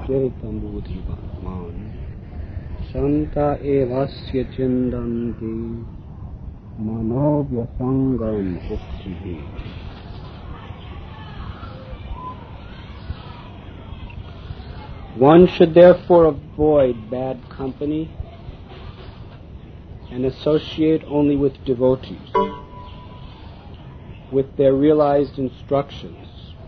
Jetambudhivatman Shanta evasya chindanti Manovyasangam uktihi. One should therefore avoid bad company and associate only with devotees, with their realized instructions.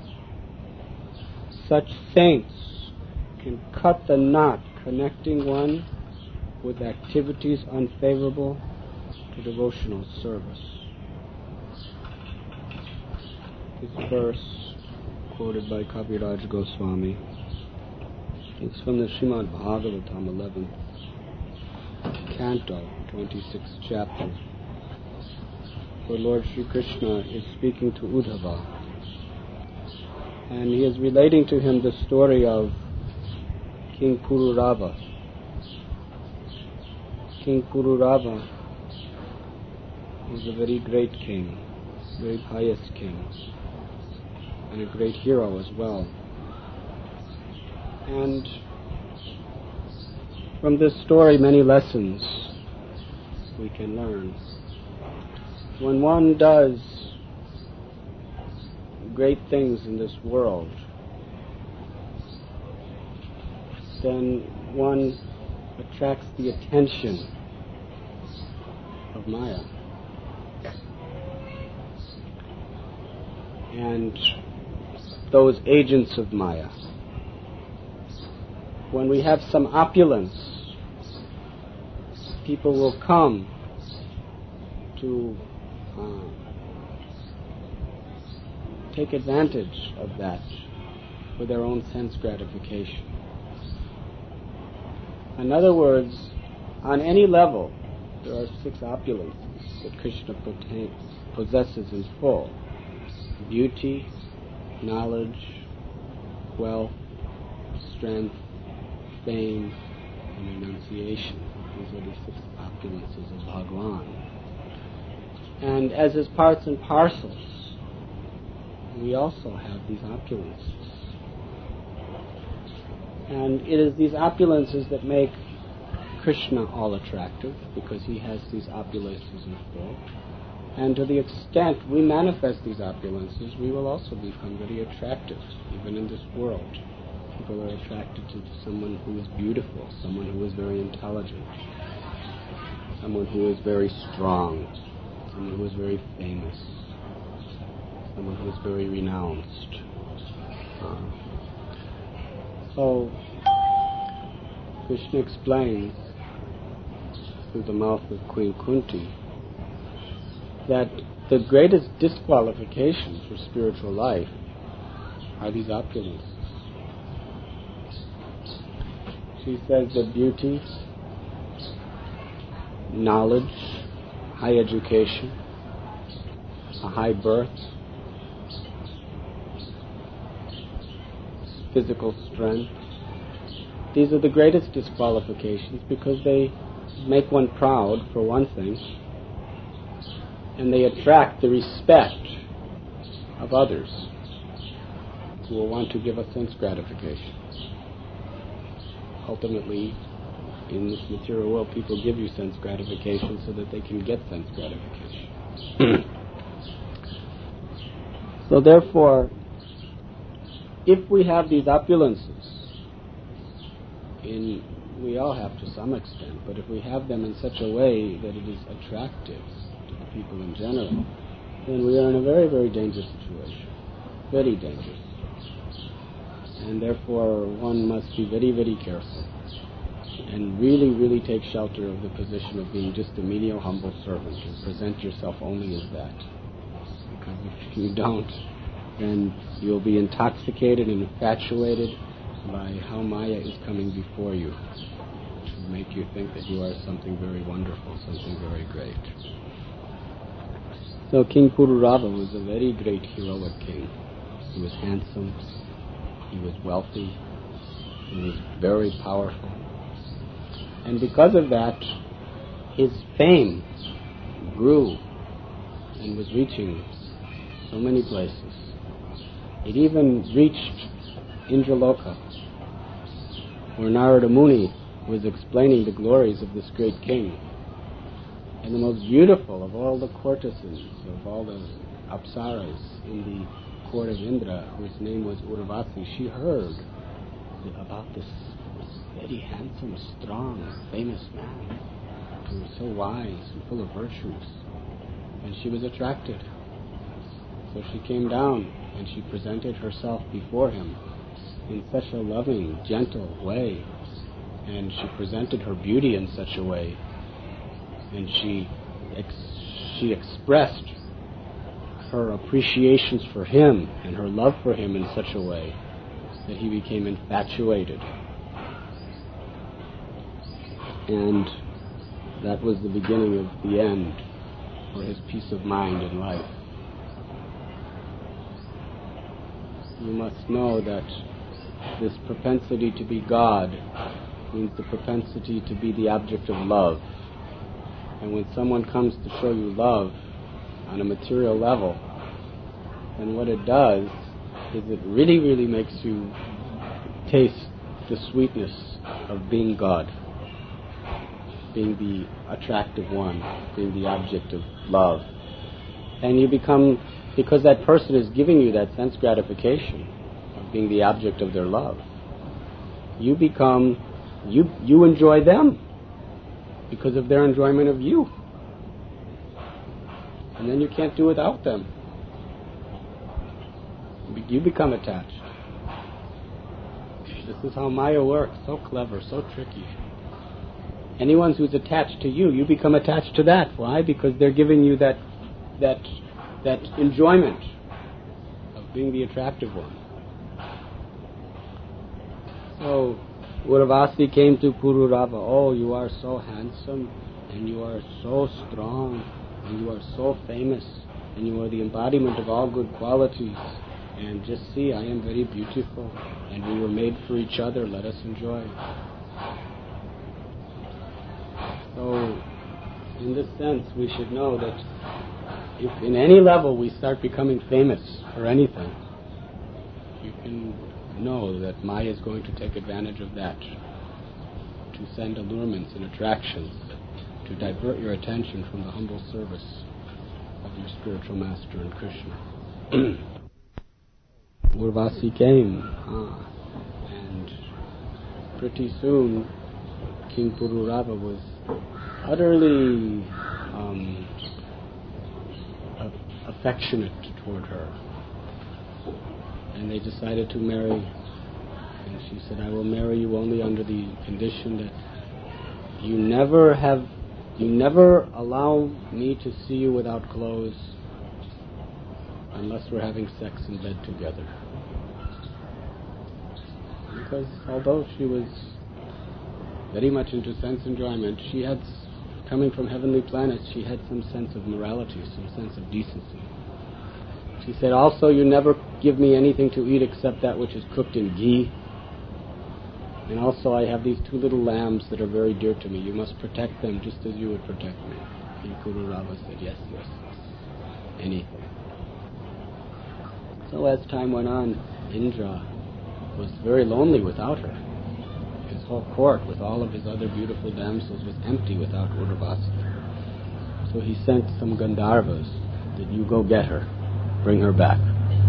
Such saints can cut the knot connecting one with activities unfavorable to devotional service. This verse, quoted by Kaviraj Goswami, is from the Srimad Bhagavatam, 11th Canto, 26th chapter, where Lord Sri Krishna is speaking to Uddhava, and he is relating to him the story of King Pururava. King Pururava was a very great king, very pious king, and a great hero as well. And from this story, many lessons we can learn. When one does great things in this world, then one attracts the attention of Maya. And those agents of Maya. When we have some opulence, people will come to take advantage of that for their own sense gratification. In other words, on any level, there are 6 opulences that Krishna possesses in full: beauty, knowledge, wealth, strength, fame, and renunciation. These are the 6 opulences of Bhagavan. And as his parts and parcels, we also have these opulences. And it is these opulences that make Krishna all attractive, because he has these opulences in full. And to the extent we manifest these opulences, we will also become very attractive, even in this world. People are attracted to someone who is beautiful, someone who is very intelligent, someone who is very strong, someone who is very famous, someone who is very renounced. So, Krishna explains through the mouth of Queen Kunti that the greatest disqualification for spiritual life are these opulences. She says that beauty, knowledge, high education, a high birth, physical strength, these are the greatest disqualifications, because they make one proud, for one thing, and they attract the respect of others who will want to give us sense gratification. Ultimately, in this material world, people give you sense gratification so that they can get sense gratification. So therefore, if we have these opulences, we all have to some extent, but if we have them in such a way that it is attractive to the people in general, then we are in a very, very dangerous situation. Very dangerous. And therefore, one must be very, very careful and really, really take shelter of the position of being just a menial, humble servant, and present yourself only as that. Because if you don't, then you'll be intoxicated and infatuated by how Maya is coming before you, which will make you think that you are something very wonderful, something very great. So King Pururava was a very great heroic king. He was handsome, he was wealthy, he was very powerful. And because of that, his fame grew and was reaching so many places. It even reached Indraloka. where Narada Muni was explaining the glories of this great king. And the most beautiful of all the courtesans, of all the apsaras in the court of Indra, whose name was Urvasi, she heard about this very handsome, strong, famous man who was so wise and full of virtues. And she was attracted. So she came down and she presented herself before him in such a loving, gentle way. And she presented her beauty in such a way. And she expressed her appreciations for him and her love for him in such a way that he became infatuated. And that was the beginning of the end for his peace of mind in life. You must know that this propensity to be God means the propensity to be the object of love. And when someone comes to show you love on a material level, then what it does is it really, really makes you taste the sweetness of being God, being the attractive one, being the object of love. And you become, because that person is giving you that sense gratification of being the object of their love, you become, you enjoy them because of their enjoyment of you. And then you can't do without them. You become attached. This is how Maya works. So clever, so tricky. Anyone who's attached to you, you become attached to that. Why? Because they're giving you that enjoyment of being the attractive one. So Urvasi came to Pururava. Oh, you are so handsome, and you are so strong, and you are so famous, and you are the embodiment of all good qualities. And just see, I am very beautiful, and we were made for each other. Let us enjoy. So, in this sense, we should know that if in any level we start becoming famous for anything, you can know that Maya is going to take advantage of that to send allurements and attractions to divert your attention from the humble service of your spiritual master and Krishna. Urvasi came, and pretty soon King Pururava was utterly affectionate toward her, and they decided to marry. And she said, I will marry you only under the condition that you never allow me to see you without clothes unless we're having sex in bed together. Because although she was very much into sense enjoyment, she had, coming from heavenly planets, she had some sense of morality, some sense of decency. She said, also, you never give me anything to eat except that which is cooked in ghee. And also, I have these 2 little lambs that are very dear to me. You must protect them just as you would protect me. King Pururava said, yes, anything. So as time went on, Indra was very lonely without her. His whole court, with all of his other beautiful damsels, was empty without Urvasi. So he sent some Gandharvas that you go get her, bring her back.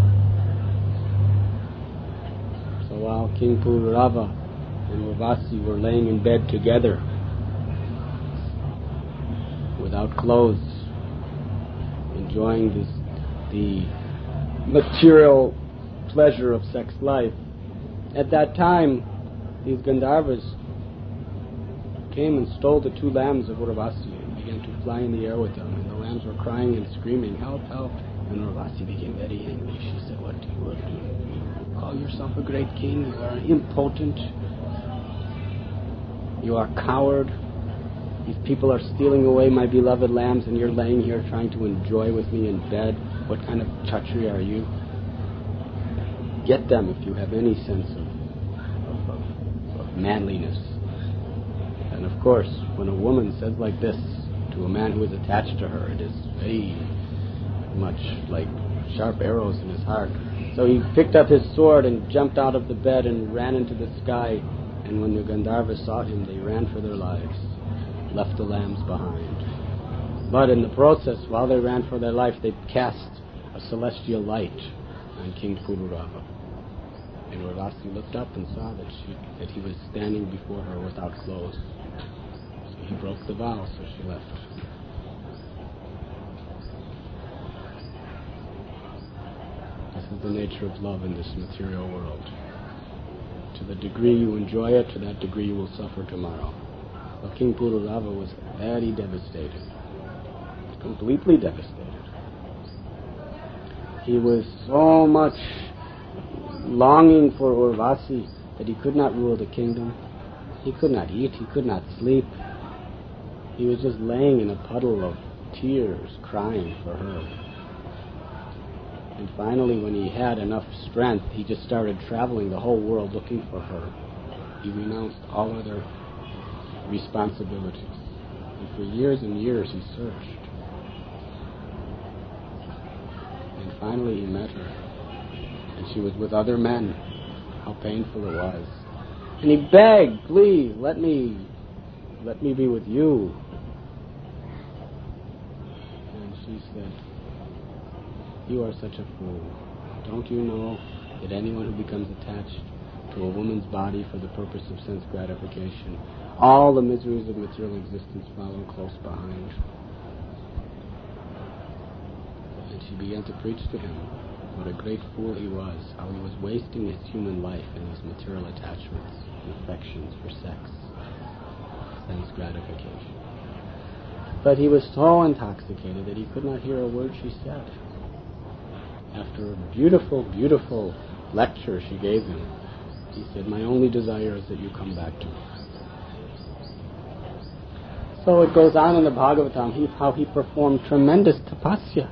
So while King Pururava and Urvasi were laying in bed together, without clothes, enjoying the material pleasure of sex life, at that time these Gandharvas came and stole the 2 lambs of Urvasi and began to fly in the air with them, and the lambs were crying and screaming, help, help. And Urvasi became very angry. She said, what do you do? You call yourself a great king? You are impotent. You are a coward. These people are stealing away my beloved lambs, and you're laying here trying to enjoy with me in bed. What kind of chhatri are you? Get them if you have any sense of manliness. And of course, when a woman says like this to a man who is attached to her, it is very much like sharp arrows in his heart. So he picked up his sword and jumped out of the bed and ran into the sky And when the Gandharvas saw him, they ran for their lives, left the lambs behind. But in the process, while they ran for their life, they cast a celestial light on King Pururava. And Urvasi looked up and saw that he was standing before her without clothes. So he broke the vow, so she left. This is the nature of love in this material world. To the degree you enjoy it, to that degree you will suffer tomorrow. Well, King Pururava was very devastated. Completely devastated. He was so much longing for Urvasi that he could not rule the kingdom. He could not eat, he could not sleep. He was just laying in a puddle of tears, crying for her. And finally, when he had enough strength, he just started traveling the whole world looking for her. He renounced all other responsibilities. And for years and years he searched. And finally he met her. And she was with other men. How painful it was. And he begged, please, let me be with you. And she said, you are such a fool. Don't you know that anyone who becomes attached to a woman's body for the purpose of sense gratification, all the miseries of material existence follow close behind? And she began to preach to him what a great fool he was, how he was wasting his human life in these material attachments and affections for sex, sense gratification. But he was so intoxicated that he could not hear a word she said. After a beautiful, beautiful lecture she gave him, he said, my only desire is that you come back to me. So it goes on in the Bhagavatam how he performed tremendous tapasya.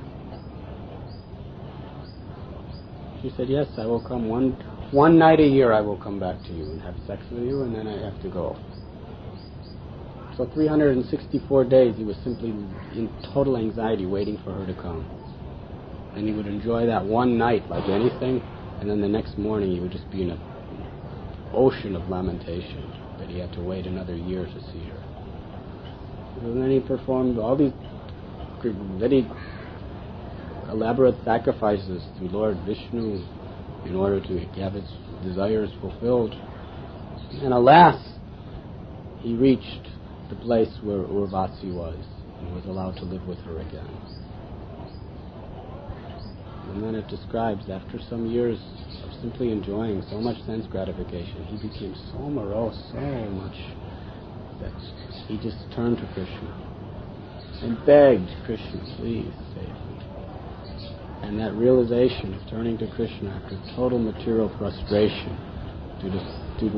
She said, yes, I will come one night a year. I will come back to you and have sex with you, and then I have to go. So 364 days he was simply in total anxiety waiting for her to come. And he would enjoy that one night like anything, and then the next morning he would just be in an ocean of lamentation that he had to wait another year to see her. And then he performed all these very elaborate sacrifices to Lord Vishnu in order to have his desires fulfilled. And alas, he reached the place where Urvasi was and was allowed to live with her again. And then it describes, after some years of simply enjoying so much sense gratification, he became so morose, so much, that he just turned to Krishna and begged, Krishna, please save me. And that realization of turning to Krishna after total material frustration due to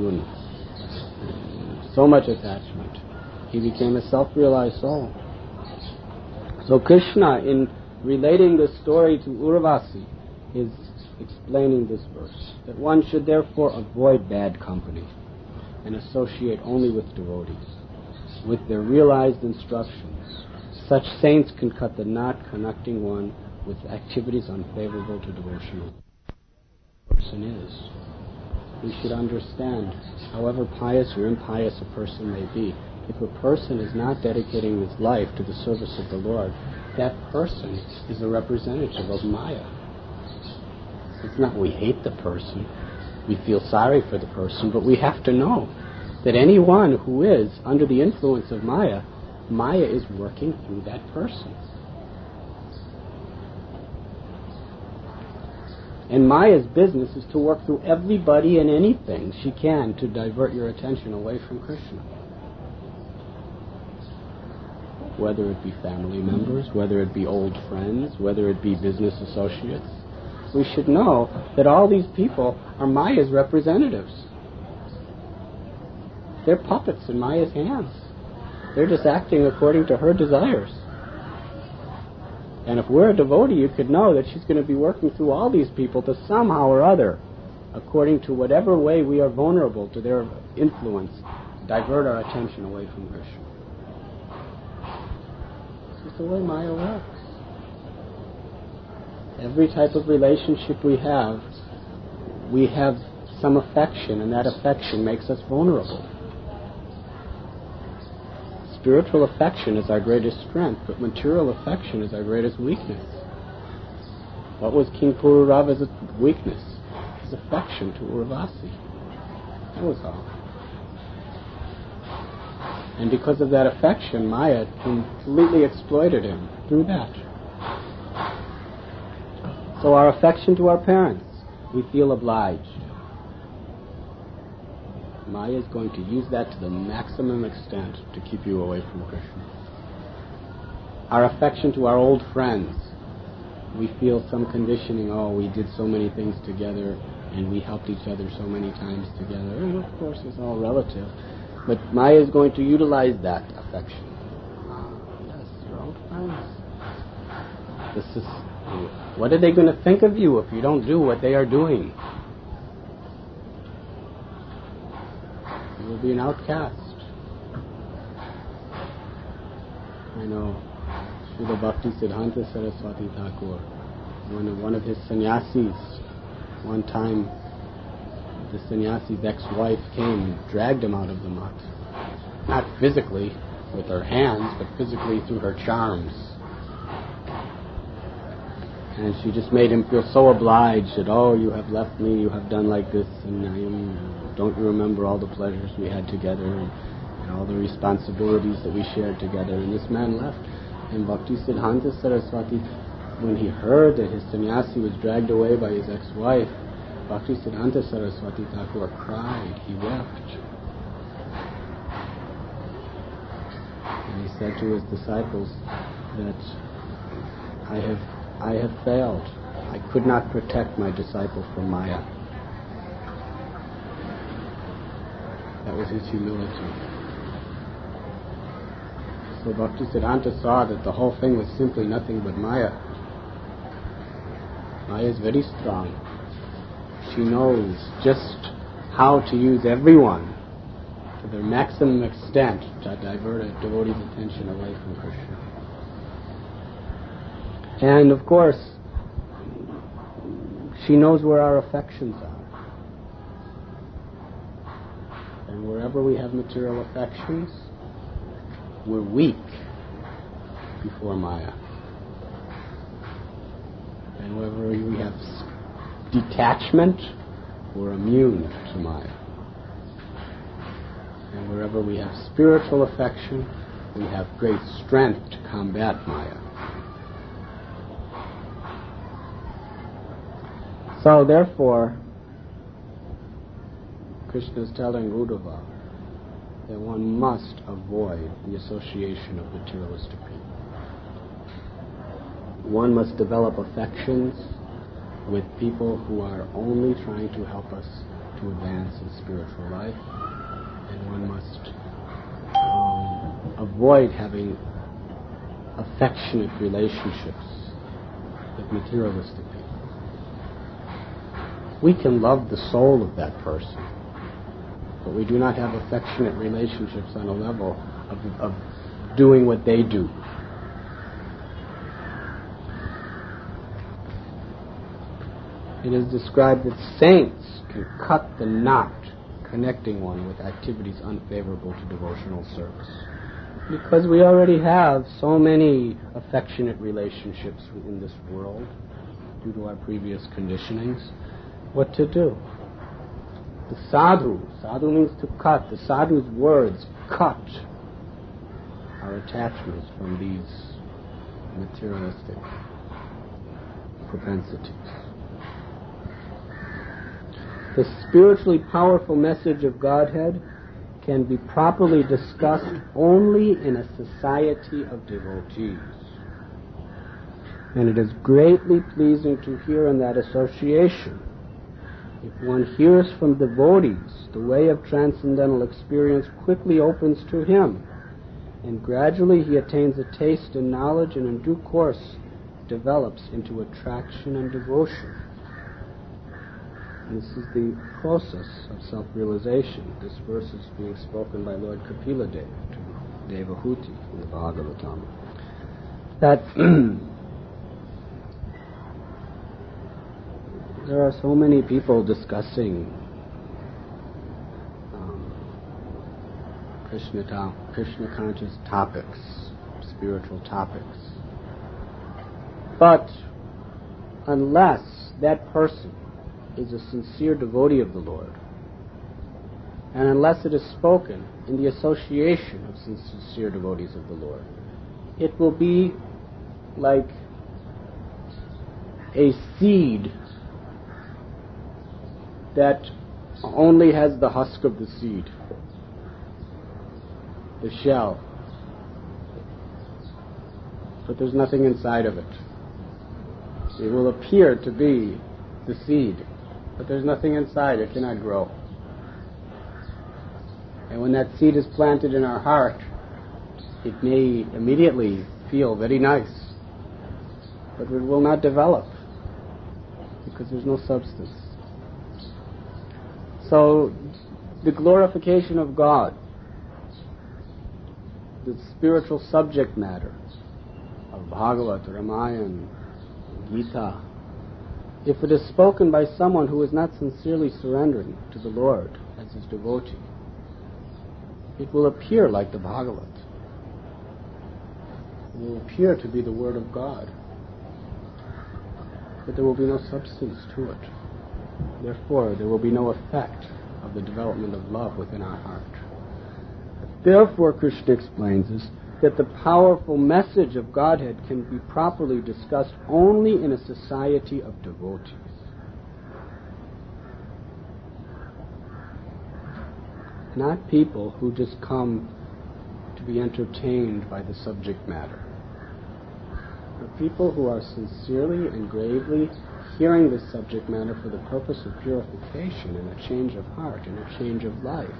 so much attachment, he became a self-realized soul. So Krishna, in relating this story to Urvasi, is explaining this verse, that one should therefore avoid bad company and associate only with devotees. With their realized instructions, such saints can cut the knot connecting one with activities unfavorable to devotional. The person is. We should understand, however pious or impious a person may be, if a person is not dedicating his life to the service of the Lord, that person is a representative of Maya. It's not we hate the person, we feel sorry for the person, but we have to know that anyone who is under the influence of Maya, Maya is working through that person. And Maya's business is to work through everybody and anything she can to divert your attention away from Krishna. Whether it be family members, whether it be old friends, whether it be business associates, we should know that all these people are Maya's representatives. They're puppets in Maya's hands. They're just acting according to her desires. And if we're a devotee, you could know that she's going to be working through all these people to somehow or other, according to whatever way we are vulnerable to their influence, divert our attention away from Krishna. This is the way Maya works. Every type of relationship we have some affection, and that affection makes us vulnerable. Spiritual affection is our greatest strength, but material affection is our greatest weakness. What was King Pururava's weakness? His affection to Urvasi. That was all. And because of that affection, Maya completely exploited him through that. So our affection to our parents, we feel obliged. Maya is going to use that to the maximum extent to keep you away from Krishna. Our affection to our old friends, we feel some conditioning, we did so many things together and we helped each other so many times together. And of course it's all relative. But Maya is going to utilize that affection. Yes, your old friends. What are they going to think of you if you don't do what they are doing? You will be an outcast. I know Srila Bhakti Siddhanta Saraswati Thakur, one of his sannyasis, one time the sannyasi's ex-wife came and dragged him out of the mutt. Not physically with her hands, but physically through her charms. And she just made him feel so obliged that, you have left me, you have done like this, and don't you remember all the pleasures we had together, and all the responsibilities that we shared together? And this man left. And Bhakti Siddhanta Saraswati, when he heard that his sannyasi was dragged away by his ex-wife, Bhakti Siddhanta Saraswati Thakur cried, he wept. And he said to his disciples that I have failed. I could not protect my disciple from Maya. That was his humility. So Bhakti Siddhanta saw that the whole thing was simply nothing but Maya. Maya is very strong. She knows just how to use everyone to their maximum extent to divert a devotee's attention away from Krishna. And of course, she knows where our affections are. And wherever we have material affections, we're weak before Maya. And wherever we have detachment, we're immune to Maya. And wherever we have spiritual affection, we have great strength to combat Maya. So therefore, Krishna is telling Uddhava that one must avoid the association of materialistic people. One must develop affections with people who are only trying to help us to advance in spiritual life, and one must avoid having affectionate relationships with materialistic people. We can love the soul of that person, but we do not have affectionate relationships on a level of doing what they do. It is described that saints can cut the knot connecting one with activities unfavorable to devotional service. Because we already have so many affectionate relationships in this world due to our previous conditionings, what to do? The sadhu means to cut. The sadhu's words cut our attachments from these materialistic propensities. The spiritually powerful message of Godhead can be properly discussed only in a society of devotees. And it is greatly pleasing to hear in that association. If one hears from devotees, the way of transcendental experience quickly opens to him, and gradually he attains a taste and knowledge, and in due course develops into attraction and devotion. This is the process of self-realization. This verse is being spoken by Lord Kapila Deva to Devahuti in the Bhagavatam. That there are so many people discussing Krishna conscious topics, spiritual topics. But unless that person is a sincere devotee of the Lord, and unless it is spoken in the association of sincere devotees of the Lord, it will be like a seed that only has the husk of the seed, the shell, but there's nothing inside of it. It will appear to be the seed, but there's nothing inside. It cannot grow. And when that seed is planted in our heart, it may immediately feel very nice, but it will not develop because there's no substance. So the glorification of God, the spiritual subject matter of Bhagavad, Ramayana, Gita, if it is spoken by someone who is not sincerely surrendering to the Lord as his devotee, it will appear like the Bhagavad. It will appear to be the Word of God, but there will be no substance to it. Therefore, there will be no effect of the development of love within our heart. Therefore, Krishna explains us that the powerful message of Godhead can be properly discussed only in a society of devotees. Not people who just come to be entertained by the subject matter, but people who are sincerely and gravely hearing this subject matter for the purpose of purification and a change of heart and a change of life.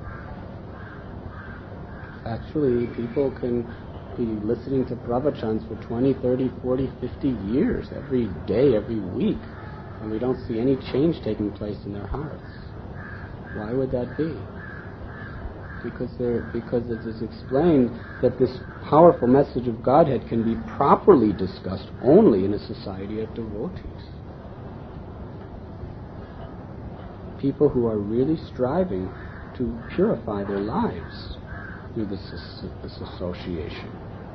Actually, people can be listening to pravachans for 20, 30, 40, 50 years, every day, every week, and we don't see any change taking place in their hearts. Why would that be? Because it is explained that this powerful message of Godhead can be properly discussed only in a society of devotees. People who are really striving to purify their lives through this association.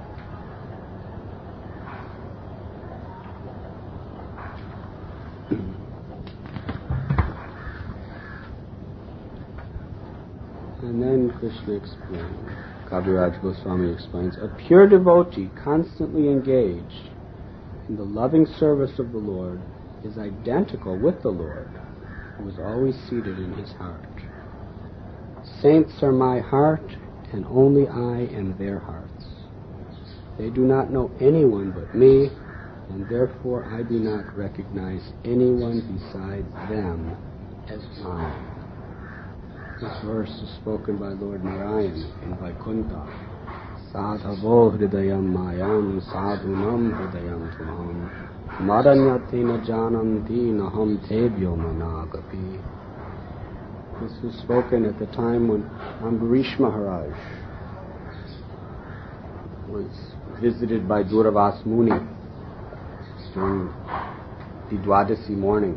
And then Krishna explains, Kaviraj Goswami explains, a pure devotee constantly engaged in the loving service of the Lord is identical with the Lord, who is always seated in his heart. Saints are my heart, and only I am their hearts. They do not know anyone but me, and therefore I do not recognize anyone besides them as mine. This verse is spoken by Lord Narayan in Vaikuntha. Sadhavo hridayam mayam sadhunam hridayam tumam madanyatena jananti naham tebhyo managapi. This was spoken at the time when Ambarish Maharaj was visited by Durvas Muni during the Dwadasi morning.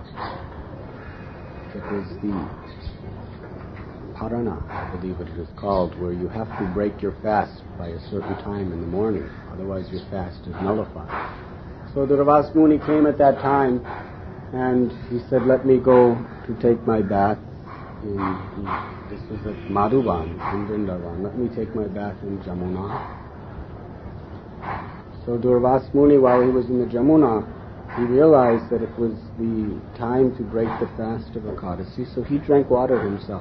It was the Parana, I believe it is called, where you have to break your fast by a certain time in the morning, otherwise your fast is nullified. So Durvas Muni came at that time and he said, let me go to take my bath. This was at Madhuban, in Vrindavan. Let me take my bath in Jamuna. So Durvas Muni, while he was in the Jamuna, he realized that it was the time to break the fast of Ekadasi, so he drank water himself.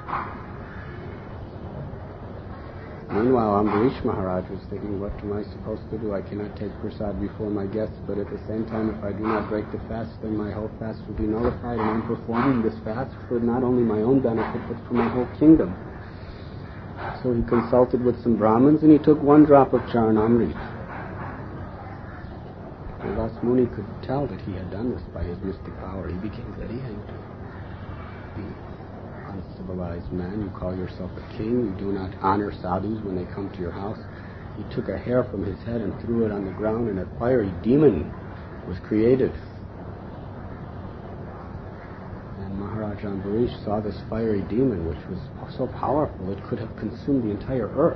Meanwhile, Ambarish Maharaj was thinking, what am I supposed to do? I cannot take prasad before my guests, but at the same time, if I do not break the fast, then my whole fast will be nullified, and I'm performing this fast for not only my own benefit, but for my whole kingdom. So he consulted with some Brahmins, and he took one drop of Charanamrit. Durvas Muni could tell that he had done this by his mystic power. He became very angry. Uncivilized man, you call yourself a king, you do not honor sadhus when they come to your house. He took a hair from his head and threw it on the ground, and a fiery demon was created. And Maharaj Ambarish saw this fiery demon, which was so powerful it could have consumed the entire earth.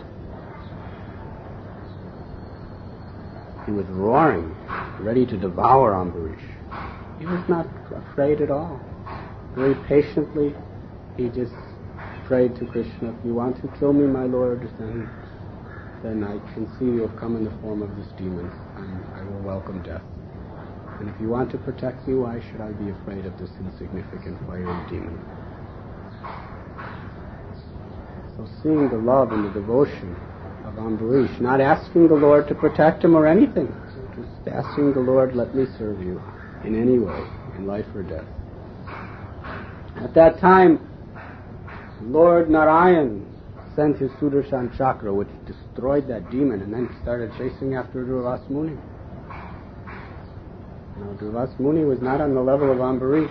He was roaring, ready to devour Ambarish. He was not afraid at all. Very patiently, he just prayed to Krishna, if you want to kill me, my Lord, then I can see you have come in the form of this demon, and I will welcome death. And if you want to protect me, why should I be afraid of this insignificant fiery demon? So seeing the love and the devotion of Ambarish, not asking the Lord to protect him or anything, just asking the Lord, let me serve you in any way, in life or death. At that time, Lord Narayan sent his Sudarshan Chakra, which destroyed that demon, and then started chasing after Durvas Muni. Now, Durvas Muni was not on the level of Ambarish.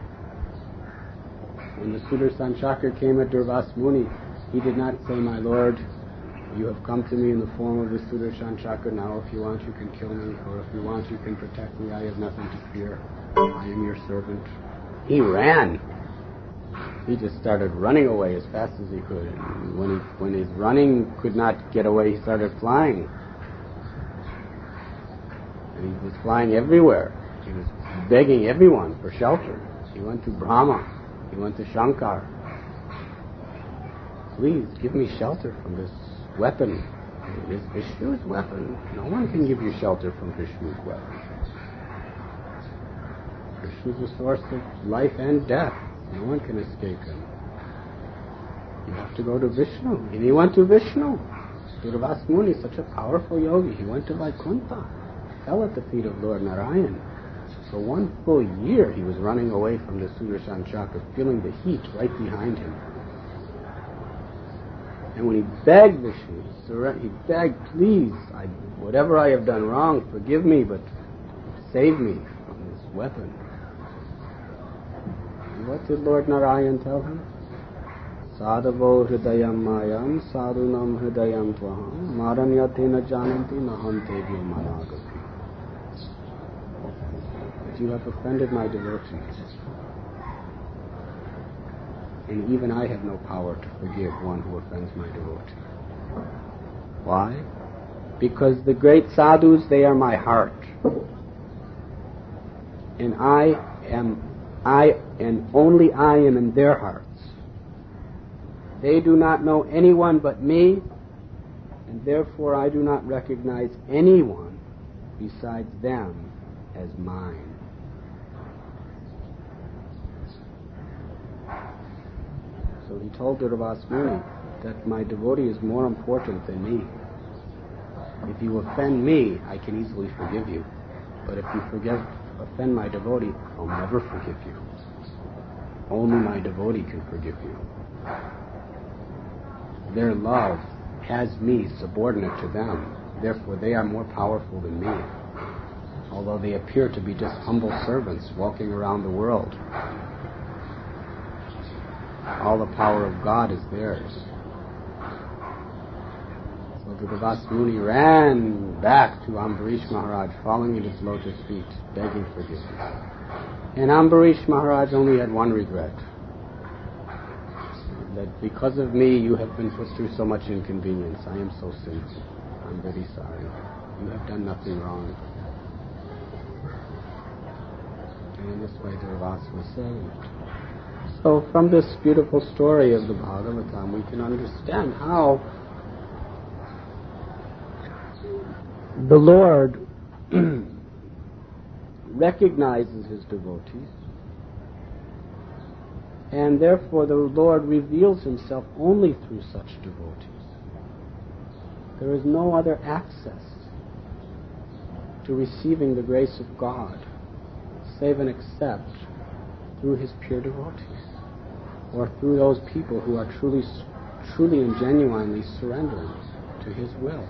When the Sudarshan Chakra came at Durvas Muni, he did not say, my Lord, you have come to me in the form of the Sudarshan Chakra. Now, if you want, you can kill me, or if you want, you can protect me. I have nothing to fear. I am your servant. He ran. He just started running away as fast as he could. And when his running could not get away, he started flying. And he was flying everywhere. He was begging everyone for shelter. He went to Brahma. He went to Shankar. Please give me shelter from this weapon. It is Vishnu's weapon. No one can give you shelter from Vishnu's weapon. Krishna is the source of life and death. No one can escape him. You have to go to Vishnu. And he went to Vishnu. Durvas Muni, such a powerful yogi. He went to Vaikuntha. Fell at the feet of Lord Narayan. For 1 full year he was running away from the Sudarshan Chakra, feeling the heat right behind him. And when he begged Vishnu, he begged, please, whatever I have done wrong, forgive me, but save me from this weapon. And what did Lord Narayan tell him? Sadhavo hridayam mayam sadhunam hridayam tvaham maranyatena jananti nahantevyo managati. But you have offended my devotees, and even I have no power to forgive one who offends my devotee. Why? Because the great sadhus, they are my heart, and only I am in their hearts. They do not know anyone but me, and therefore I do not recognize anyone besides them as mine. So he told Durvas Muni that my devotee is more important than me. If you offend me, I can easily forgive you. But if you offend my devotee, I'll never forgive you. Only my devotee can forgive you. Their love has me subordinate to them. Therefore, they are more powerful than me. Although they appear to be just humble servants walking around the world. All the power of God is theirs. So Durvas Muni ran back to Ambarish Maharaj, falling at his lotus feet, begging forgiveness. And Ambarish Maharaj only had one regret. That because of me you have been put through so much inconvenience. I am so sinful. I'm very sorry. You have done nothing wrong. And in this way Durvas was saved. So from this beautiful story of the Bhagavatam, we can understand how the Lord recognizes his devotees, and therefore the Lord reveals himself only through such devotees. There is no other access to receiving the grace of God save and except through his pure devotees, or through those people who are truly and genuinely surrendering to his will.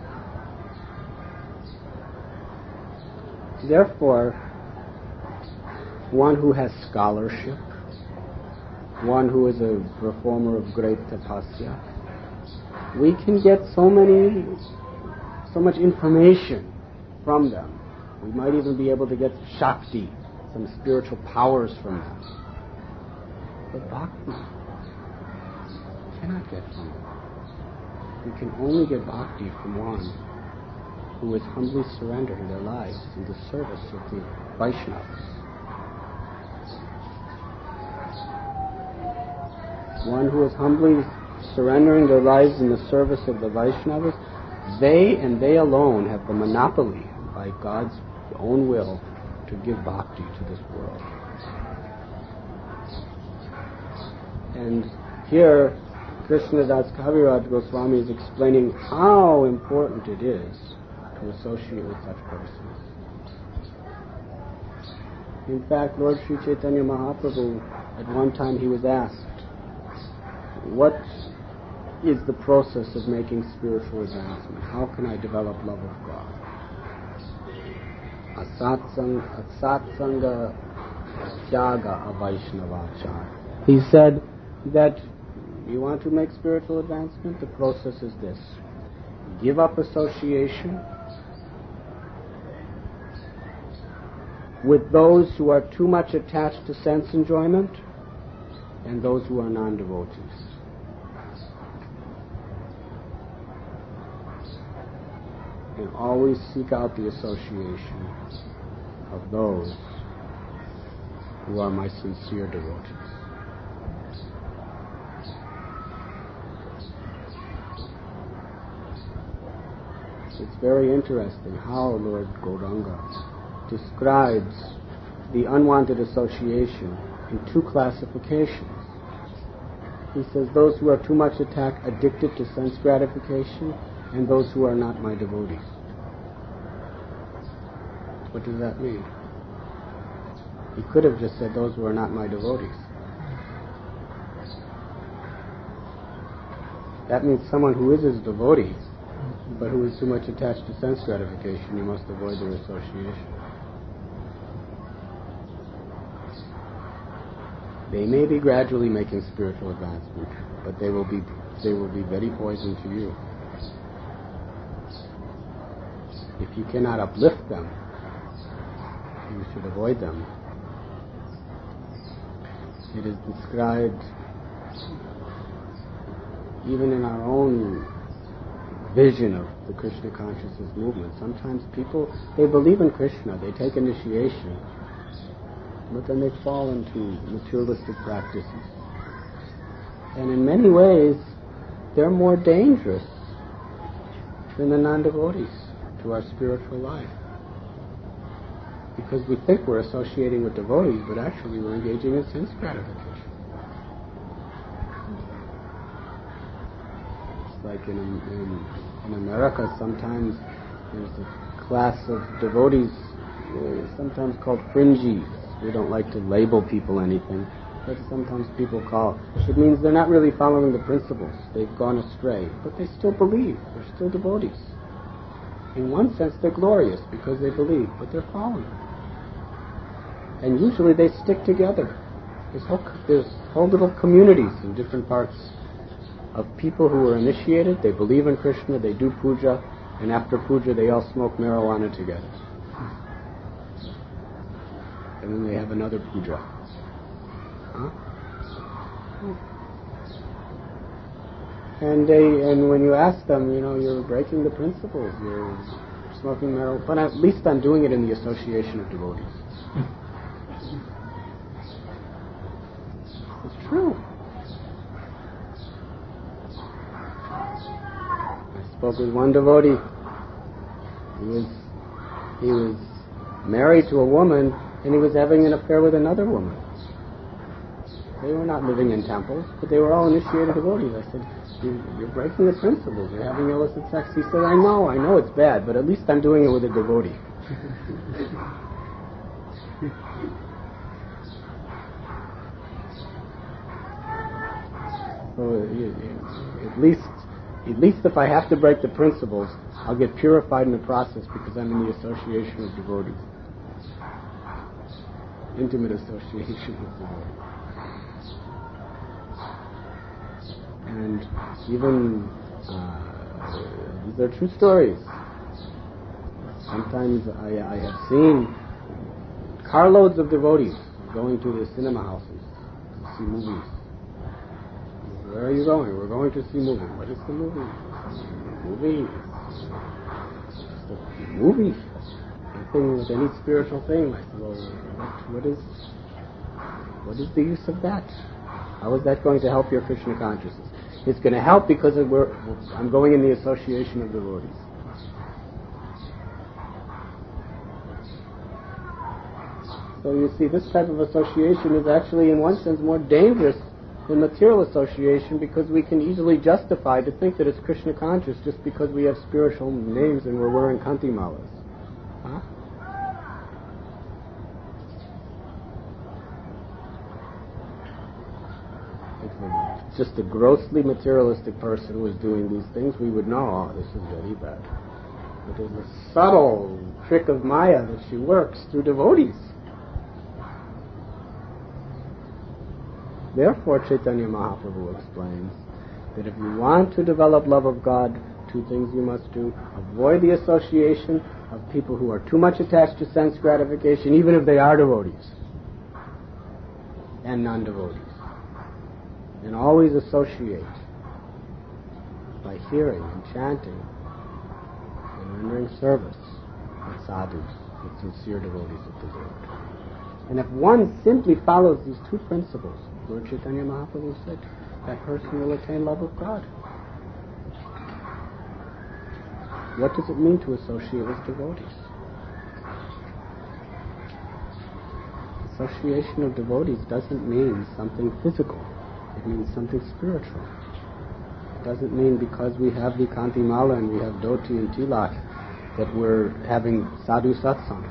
Therefore, one who has scholarship, one who is a performer of great tapasya, we can get so much information from them. We might even be able to get Shakti, some spiritual powers from them. But bhakti cannot get from it. We can only get bhakti from one who is humbly surrendering their lives in the service of the Vaishnavas. One who is humbly surrendering their lives in the service of the Vaishnavas, they and they alone have the monopoly, by God's own will, to give bhakti to this world. And here, Krishnadas Kaviraj Goswami is explaining how important it is to associate with such persons. In fact, Lord Sri Chaitanya Mahaprabhu, at one time he was asked, what is the process of making spiritual advancement? How can I develop love of God? Asatsanga Tyaga Avaishnavachar. He said that you want to make spiritual advancement? The process is this. Give up association with those who are too much attached to sense enjoyment and those who are non-devotees. And always seek out the association of those who are my sincere devotees. It's very interesting how Lord Gauranga describes the unwanted association in two classifications. He says those who are too much addicted to sense gratification and those who are not my devotees. What does that mean? He could have just said those who are not my devotees. That means someone who is his devotee, but who is too much attached to sense gratification, you must avoid their association. They may be gradually making spiritual advancement, but they will be very poison to you. If you cannot uplift them, you should avoid them. It is described even in our own vision of the Krishna consciousness movement. Sometimes people, they believe in Krishna, they take initiation, but then they fall into materialistic practices. And in many ways, they're more dangerous than the non-devotees to our spiritual life. Because we think we're associating with devotees, but actually we're engaging in sense gratification. It's like in America, sometimes there's a class of devotees, sometimes called fringies. We don't like to label people anything, but sometimes people call. It means they're not really following the principles. They've gone astray, but they still believe. They're still devotees. In one sense, they're glorious because they believe, but they're fallen. And usually they stick together. There's whole little communities in different parts of people who are initiated. They believe in Krishna, they do puja, and after puja they all smoke marijuana together. And then they have another puja. Huh? And when you ask them, you're breaking the principles, you're smoking marijuana, but at least I'm doing it in the association of devotees. It's true. I spoke with one devotee. He was married to a woman, and he was having an affair with another woman. They were not living in temples, but they were all initiated devotees. I said, you're breaking the principles. You're having illicit sex. He said, I know it's bad, but at least I'm doing it with a devotee. So at least if I have to break the principles, I'll get purified in the process because I'm in the association of devotees. Intimate association with devotees. And even these are true stories. Sometimes I have seen carloads of devotees going to the cinema houses, see movies. Where are you going? We're going to see movies. What is the movie? Movie. Just a movie. Anything with any spiritual thing. I said, well, what is the use of that? How is that going to help your Krishna consciousness? It's going to help because I'm going in the association of devotees. So you see, this type of association is actually, in one sense, more dangerous than material association, because we can easily justify to think that it's Krishna conscious just because we have spiritual names and we're wearing kanti malas. Huh? If just a grossly materialistic person was doing these things, we would know, oh, this is very bad. But there's a subtle trick of Maya that she works through devotees. Therefore, Chaitanya Mahaprabhu explains that if you want to develop love of God, two things you must do. Avoid the association of people who are too much attached to sense gratification, even if they are devotees and non-devotees. And always associate by hearing and chanting and rendering service with sadhus, with sincere devotees of the Lord. And if one simply follows these two principles, Lord Chaitanya Mahaprabhu said, that person will attain love of God. What does it mean to associate with devotees? Association of devotees doesn't mean something physical. It means something spiritual. It doesn't mean because we have the Kanti Mala and we have Dhoti and Tilak that we're having sadhu satsang.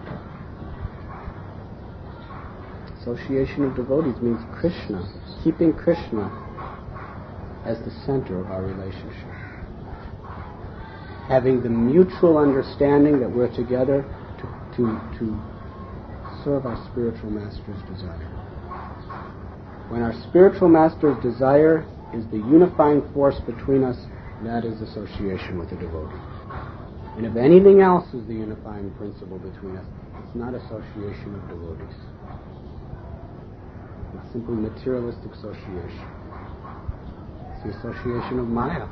Association of devotees means Krishna, keeping Krishna as the center of our relationship. Having the mutual understanding that we're together to serve our spiritual master's desire. When our spiritual master's desire is the unifying force between us, that is association with the devotee. And if anything else is the unifying principle between us, it's not association of devotees. It's simply materialistic association. It's the association of Maya.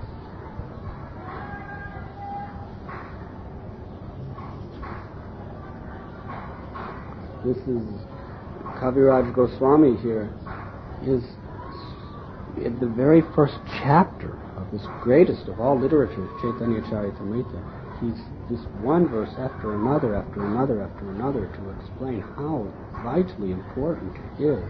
This is Kaviraj Goswami here, is in the very first chapter of this greatest of all literature, Chaitanya Charitamrita. He's just one verse after another, after another, after another to explain how vitally important it is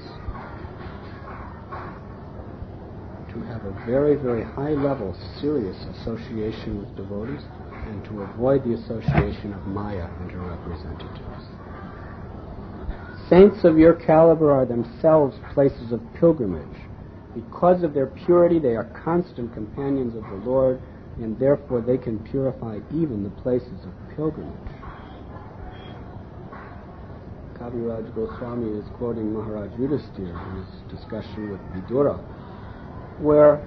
to have a very, very high-level, serious association with devotees and to avoid the association of Maya and her representatives. Saints of your caliber are themselves places of pilgrimage. Because of their purity, they are constant companions of the Lord, and therefore they can purify even the places of pilgrimage. Kaviraj Goswami is quoting Maharaj Yudhisthira in his discussion with Vidura, where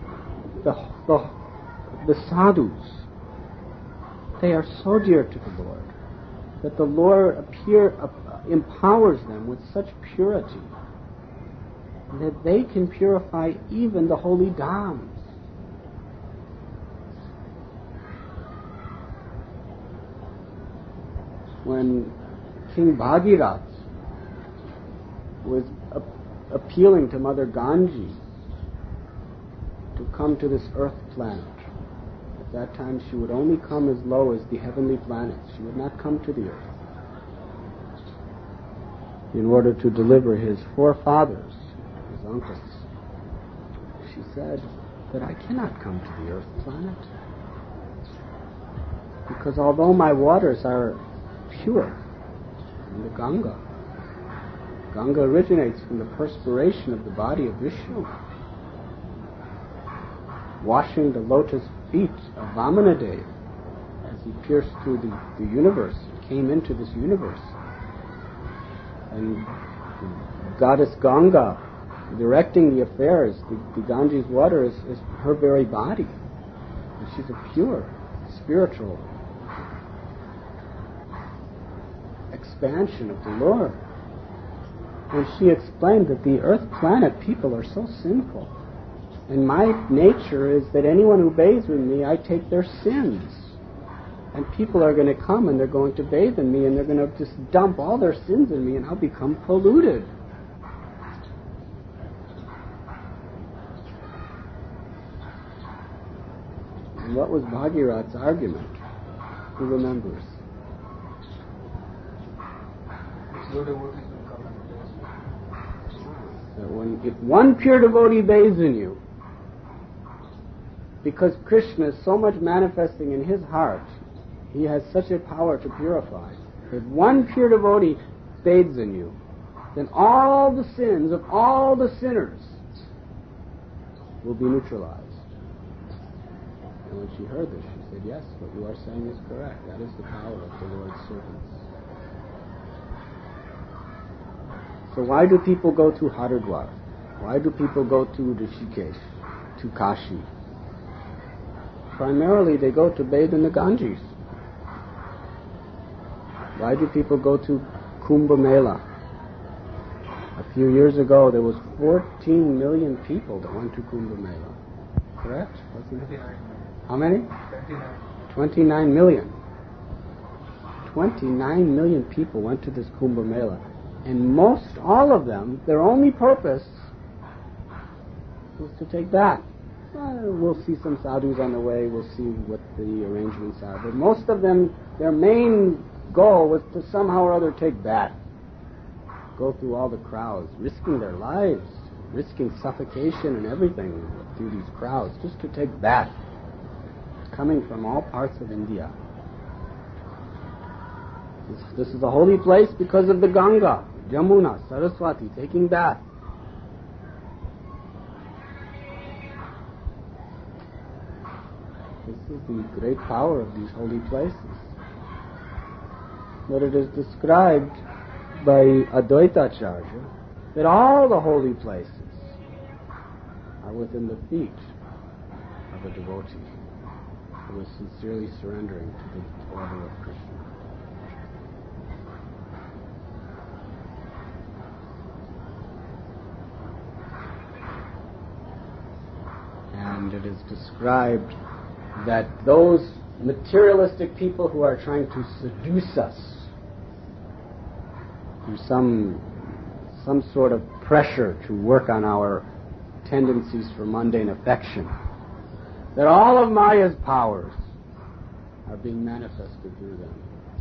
the sadhus, they are so dear to the Lord that the Lord empowers them with such purity that they can purify even the holy dhams. When King Bhagirath was appealing to Mother Ganges to come to this earth planet, at that time she would only come as low as the heavenly planets. She would not come to the earth. In order to deliver his forefathers, his uncles, she said that I cannot come to the earth planet because although my waters are pure in the Ganga originates from the perspiration of the body of Vishnu, washing the lotus feet of Vamanadev as he pierced through the universe, came into this universe. And Goddess Ganga, directing the affairs, the Ganges water is her very body. And she's a pure, spiritual expansion of the Lord. And she explained that the Earth planet people are so sinful. And my nature is that anyone who bathes with me, I take their sins. And people are going to come and they're going to bathe in me and they're going to just dump all their sins in me and I'll become polluted. And what was Bhagirath's argument? Who remembers? That if one pure devotee bathes in you, because Krishna is so much manifesting in his heart, he has such a power to purify. If one pure devotee bathes in you, then all the sins of all the sinners will be neutralized. And when she heard this, she said, yes, what you are saying is correct. That is the power of the Lord's servants. So why do people go to Haridwar? Why do people go to Rishikesh, to Kashi? Primarily they go to bathe in the Ganges. Why do people go to Kumbh Mela? A few years ago there was 14 million people that went to Kumbh Mela. Correct? Wasn't it? How many? 29 million. 29 million people went to this Kumbh Mela. And all of them, their only purpose was to take bath. We'll see some sadhus on the way, we'll see what the arrangements are. But most of them, their main goal was to somehow or other take bath. Go through all the crowds, risking their lives, risking suffocation and everything through these crowds, just to take bath. Coming from all parts of India. This is a holy place because of the Ganga, Jamuna, Saraswati, taking bath. This is the great power of these holy places. But it is described by Advaita Acharya that all the holy places are within the feet of a devotee who is sincerely surrendering to the order of Krishna. And it is described that those materialistic people who are trying to seduce us through some sort of pressure to work on our tendencies for mundane affection, that all of Maya's powers are being manifested through them.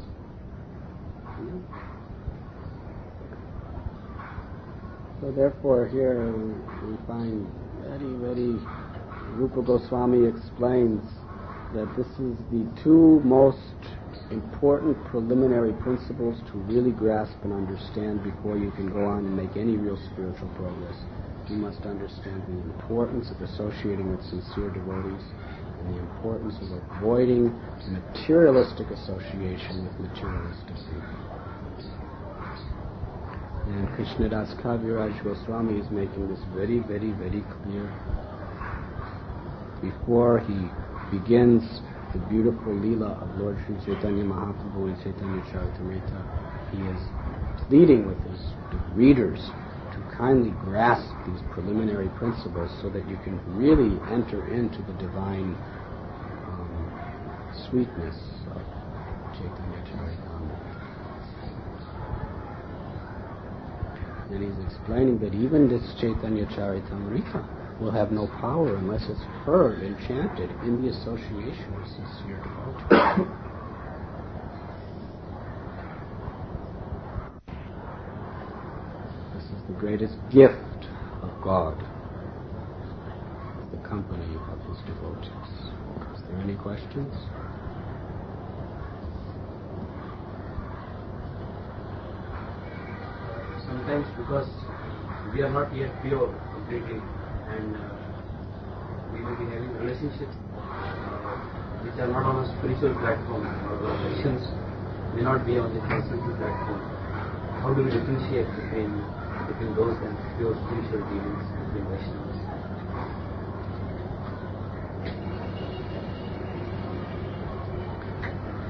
So therefore here we find very Rupa Goswami explains that this is the two most important preliminary principles to really grasp and understand before you can go on and make any real spiritual progress. You must understand the importance of associating with sincere devotees and the importance of avoiding materialistic association with materialistic people. And Krishnadas Kaviraj Goswami is making this very clear. Before he begins the beautiful Leela of Lord Sri Chaitanya Mahaprabhu in Chaitanya Charitamrita, he is pleading with his readers to kindly grasp these preliminary principles so that you can really enter into the divine sweetness of Chaitanya Charitamrita. And he's explaining that even this Chaitanya Charitamrita will have no power unless it's heard and chanted in the association of sincere devotees. This is the greatest gift of God, the company of his devotees. Is there any questions? Sometimes because we are not yet pure completely, and we will be having relationships which are not on a spiritual platform, or the actions may not be on the transcendental platform. How do we differentiate between those and pure spiritual dealings between Vaishnavas?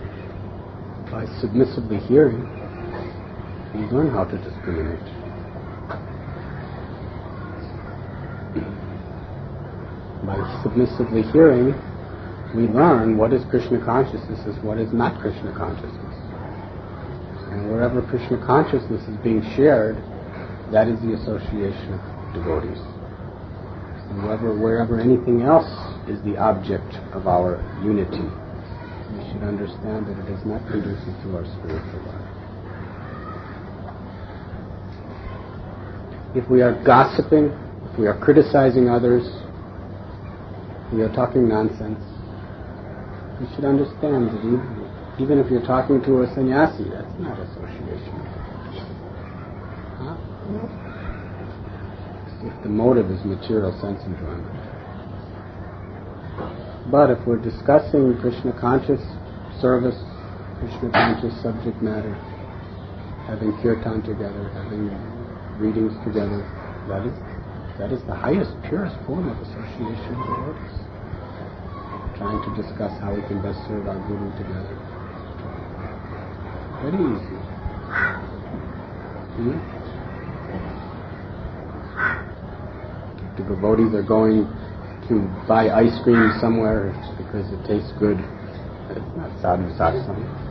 By submissively hearing, you learn how to discriminate. By submissively hearing, we learn what is Krishna consciousness and what is not Krishna consciousness. And wherever Krishna consciousness is being shared, that is the association of devotees. And wherever anything else is the object of our unity, we should understand that it is not conducive to our spiritual life. If we are gossiping, if we are criticizing others, if we are talking nonsense, we should understand that even if you're talking to a sannyasi, that's not association. Huh? If the motive is material sense enjoyment. But if we're discussing Krishna conscious service, Krishna conscious subject matter, having kirtan together, having readings together, that is the highest, purest form of association with the devotees. Trying to discuss how we can best serve our Guru together. Very easy. If the devotees are going to buy ice cream somewhere because it tastes good, it's not sadhu satsang.